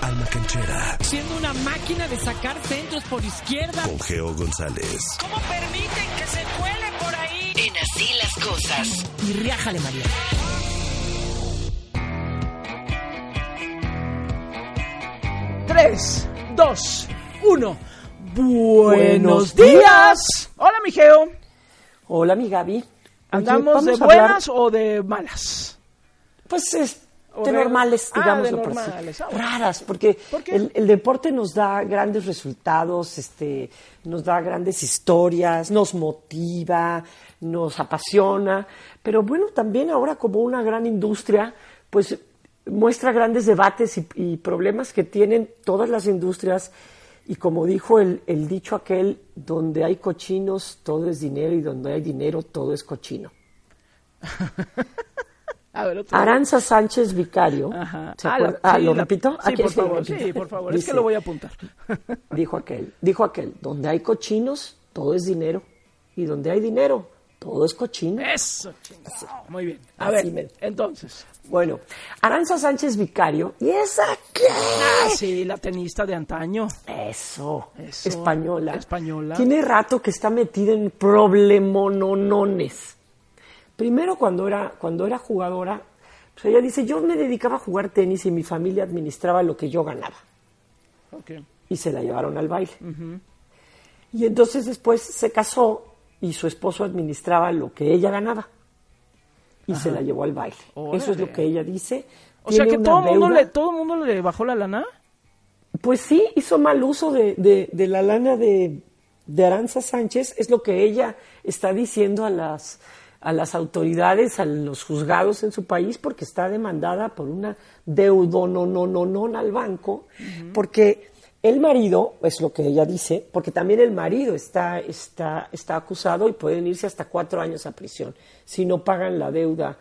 Alma Canchera. Siendo una máquina de sacar centros por izquierda. Con Geo González. ¿Cómo permiten que se cuele por ahí? En Así las Cosas. Y riájale, María. Tres, dos, uno. Buenos días. Hola, mi Geo. Hola, mi Gaby. ¿Andamos de buenas o de malas? Pues de normales, digamos. De normales. Raras, porque ¿Por qué? el deporte nos da grandes resultados, nos da grandes historias, nos motiva, nos apasiona, pero bueno, también ahora como una gran industria, pues muestra grandes debates y problemas que tienen todas las industrias. Y como dijo el dicho aquel, donde hay cochinos todo es dinero y donde hay dinero todo es cochino. A ver, Aranza Sánchez Vicario. Ajá. ¿Lo repito? Sí, Aquí por favor, lo repito. sí, por favor. Dice, es que lo voy a apuntar. dijo aquel, donde hay cochinos todo es dinero y donde hay dinero todo es cochino. Eso, chingado. Muy bien. A Así ver, me- entonces. Bueno, Aranza Sánchez Vicario, ¿y esa qué? Sí, la tenista de antaño. Eso, Eso, española. española. Tiene rato que está metida en problemononones. Primero, cuando era jugadora, pues ella dice, yo me dedicaba a jugar tenis y mi familia administraba lo que yo ganaba. Ok. Y se la llevaron al baile. Y entonces después se casó y su esposo administraba lo que ella ganaba. Y se la llevó al baile. Órale. Eso es lo que ella dice. O sea Tiene que una todo el mundo le bajó la lana. Pues sí, hizo mal uso de la lana de Aranza Sánchez, es lo que ella está diciendo a las autoridades, a los juzgados en su país, porque está demandada por una deuda al banco, porque el marido, es lo que ella dice, porque también el marido está acusado y pueden irse hasta 4 años a prisión si no pagan la deuda,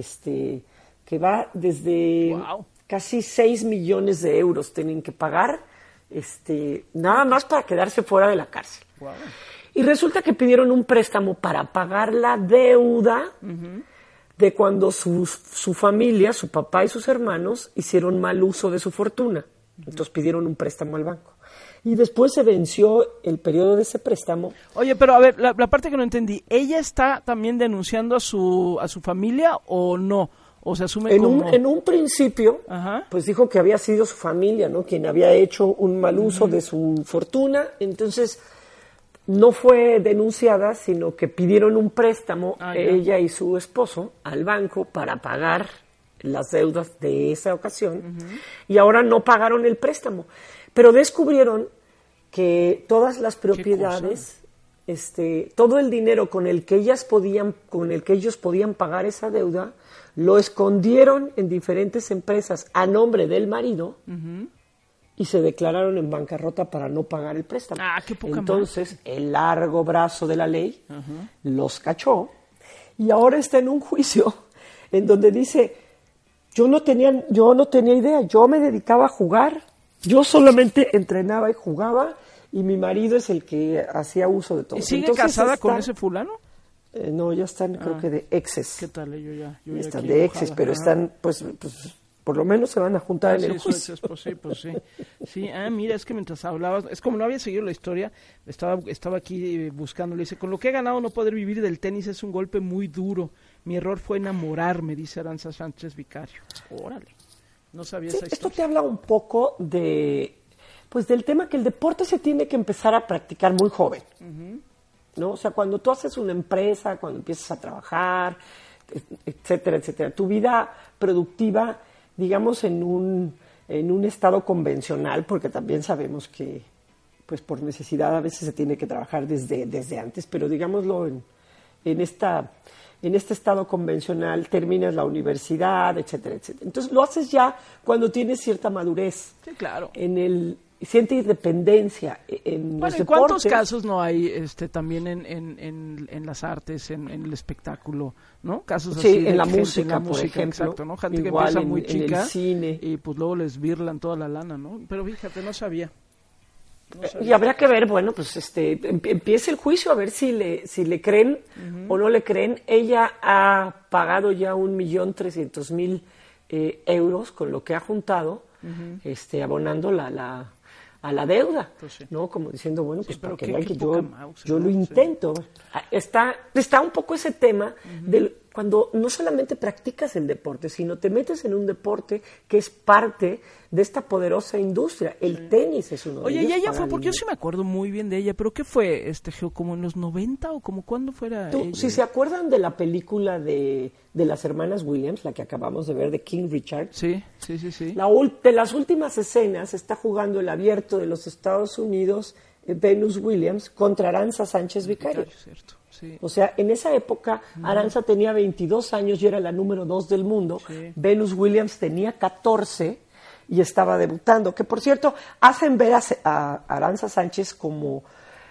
que va desde... Wow. Casi 6 millones de euros tienen que pagar, nada más para quedarse fuera de la cárcel. Wow. Y resulta que pidieron un préstamo para pagar la deuda de cuando su familia, su papá y sus hermanos hicieron mal uso de su fortuna. Entonces pidieron un préstamo al banco. Y después se venció el periodo de ese préstamo. Oye, pero a ver, la parte que no entendí, ¿ella está también denunciando a su familia o no? O se asume como... En un principio, Ajá. pues dijo que había sido su familia, ¿no? Quien había hecho un mal uso de su fortuna. Entonces, no fue denunciada, sino que pidieron un préstamo, Ya. ella y su esposo, al banco para pagar las deudas de esa ocasión. Y ahora no pagaron el préstamo. Pero descubrieron que todas las propiedades, todo el dinero con el que ellos podían pagar esa deuda, lo escondieron en diferentes empresas a nombre del marido y se declararon en bancarrota para no pagar el préstamo. Ah, qué poca Entonces, el largo brazo de la ley los cachó y ahora está en un juicio en donde dice, yo no tenía idea, yo me dedicaba a jugar, yo solamente entrenaba y jugaba y mi marido es el que hacía uso de todo. ¿Y sigue Entonces casada con está- ese fulano? no, ya están, creo que de exes. ¿Qué tal? Yo ya Están aquí de exes, enojada. pero Ajá. están, pues, por lo menos se van a juntar en Sí, el su juicio. exesposo, pues sí. Sí, mira, es que mientras hablabas, es como no había seguido la historia, estaba aquí buscando, le dice, con lo que he ganado no poder vivir del tenis es un golpe muy duro. Mi error fue enamorarme, dice Aranza Sánchez Vicario. Órale, no sabía Sí, esa esto historia. te habla un poco del tema que el deporte se tiene que empezar a practicar muy joven, ¿no? O sea, cuando tú haces una empresa, cuando empiezas a trabajar, etcétera, etcétera, tu vida productiva, digamos, en un estado convencional, porque también sabemos que, pues, por necesidad a veces se tiene que trabajar desde antes, pero digámoslo en este estado convencional, terminas la universidad, etcétera, etcétera. Entonces lo haces ya cuando tienes cierta madurez. Sí, claro. Siente independencia en Bueno, los ¿y cuántos deportes. casos no hay también en las artes, en el espectáculo, ¿no? Casos Sí, así de en la gente, música, en la por música, ejemplo. exacto, ¿no? Gente Igual que empieza muy en chica el cine. y pues luego les virlan toda la lana, ¿no? Pero fíjate, no sabía. Y habría que ver, bueno, pues empieza el juicio a ver si le creen o no le creen. Ella ha pagado ya 1.300.000 euros con lo que ha juntado abonando a la deuda, Pues sí. ¿no? Como diciendo, bueno, pues pero para que qué vean que poca mouse, yo ¿no? lo Sí. intento. Está un poco ese tema del cuando no solamente practicas el deporte, sino te metes en un deporte que es parte de esta poderosa industria. El tenis es uno de Oye, ellos. y ella para fue, porque yo mí. sí me acuerdo muy bien de ella, pero ¿qué fue, Geo? ¿Como en los 90 o como cuándo fuera ella? Si se acuerdan de la película de las hermanas Williams, la que acabamos de ver, de King Richard, Sí. de las últimas escenas está jugando el abierto de los Estados Unidos, Venus Williams, contra Arantxa Sánchez Vicario. Cierto, sí. O sea, en esa época, Arantxa tenía 22 años y era la número 2 del mundo. Sí. Venus Williams tenía 14 y estaba debutando. Que, por cierto, hacen ver a Arantxa Sánchez como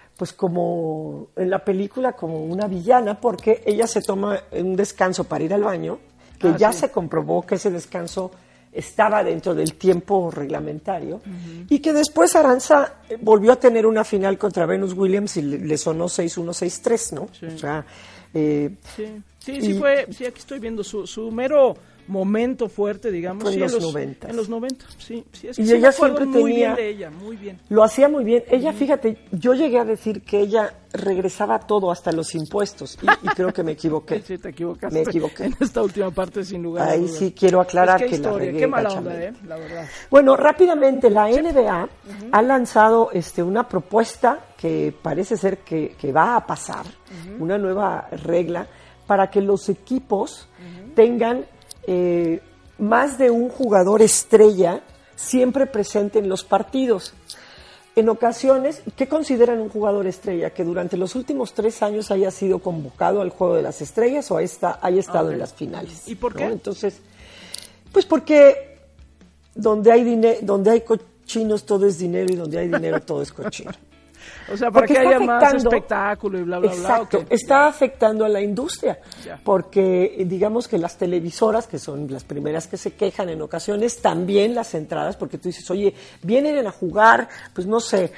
en la película, como una villana, porque ella se toma un descanso para ir al baño, que ya se comprobó que ese descanso estaba dentro del tiempo reglamentario, y que después Arantxa volvió a tener una final contra Venus Williams y le sonó 6-1, 6-3, ¿no? Sí. O sea, Sí, fue, sí, aquí estoy viendo su mero momento fuerte, digamos. Fue en sí, los 90. En los 90, sí. Es que Y sí ella me acuerdo siempre muy tenía- bien de ella, muy bien. lo hacía muy bien. Ella, fíjate, yo llegué a decir que ella regresaba todo, hasta los impuestos, y creo que me equivoqué. Sí, te equivocaste. Me equivoqué. En esta última parte, sin lugar a Ahí dudas. sí quiero aclarar Pues qué que la historia, regué qué mala onda, gachamente. la verdad. Bueno, rápidamente, la NBA ha lanzado una propuesta que parece ser que va a pasar, una nueva regla para que los equipos tengan más de un jugador estrella siempre presente en los partidos. En ocasiones, ¿qué consideran un jugador estrella? Que durante los últimos 3 años haya sido convocado al Juego de las Estrellas o haya estado en las finales. ¿Y por qué? ¿no? Entonces, pues porque donde hay cochinos todo es dinero y donde hay dinero todo es cochino. O sea, para Porque que está haya más afectando- espectáculo y bla, bla, bla. Exacto, ¿o qué? está afectando a la industria, Ya. porque digamos que las televisoras, que son las primeras que se quejan en ocasiones, también las entradas, porque tú dices, oye, vienen a jugar, pues no sé,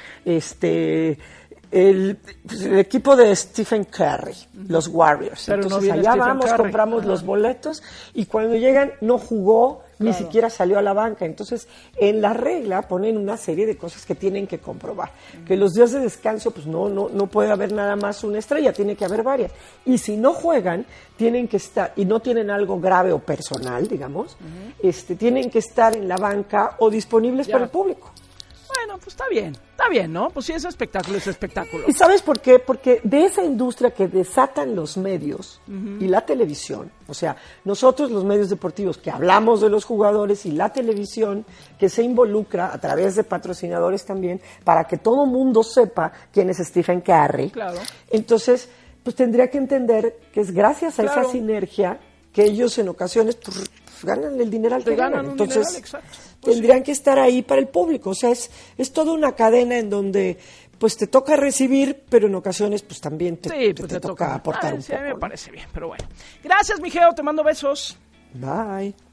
el equipo de Stephen Curry, los Warriors. Pero no Entonces viene allá Stephen vamos, Curry. compramos Ajá. los boletos y cuando llegan no jugó, ni Claro. siquiera salió a la banca. Entonces, en la regla ponen una serie de cosas que tienen que comprobar. Que los días de descanso, pues no puede haber nada más una estrella, tiene que haber varias. Y si no juegan, tienen que estar, y no tienen algo grave o personal, digamos, tienen que estar en la banca o disponibles Ya. para el público. Bueno, pues está bien, ¿no? Pues sí, es espectáculo, es espectáculo. ¿Y sabes por qué? Porque de esa industria que desatan los medios y la televisión, o sea, nosotros los medios deportivos que hablamos de los jugadores y la televisión que se involucra a través de patrocinadores también para que todo mundo sepa quién es Stephen Curry. Claro. Entonces, pues tendría que entender que es gracias a Claro. esa sinergia que ellos en ocasiones pues, ganan el dineral que Ganan ganan. un Entonces, dineral, exacto. Pues tendrían que estar ahí para el público. O sea, es toda una cadena en donde pues te toca recibir, pero en ocasiones pues también te te toca aportar un sí, a mí me poco. ¿no? parece bien, pero bueno. Gracias, mi Geo, te mando besos. Bye.